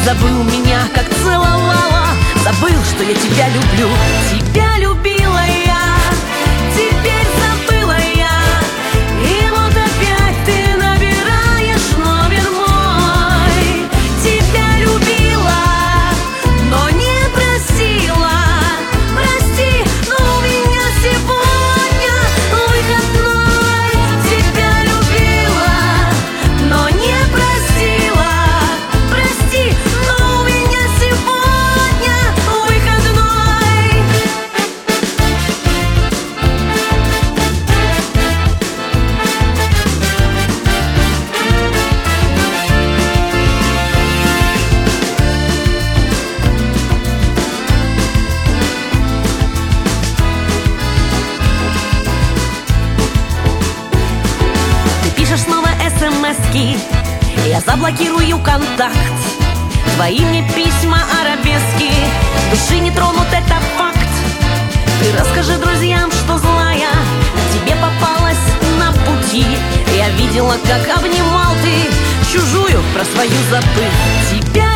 Забыл меня, как целовала, забыл, что я тебя люблю. Тебя любила я, теперь забыла я. И вот опять ты набираешь номер мой. Тебя любила, но не просила. Прости, но у меня сегодня выходной. Тебя любила, но не просила. Прости, но у меня сегодня выходной. Ты пишешь снова смс-ки, я заблокирую контакт. Твои мне письма арабески, души не тронут, это факт. Ты расскажи друзьям, что злая тебе попалась на пути. Я видела, как обнимал ты чужую, про свою забыл. Тебя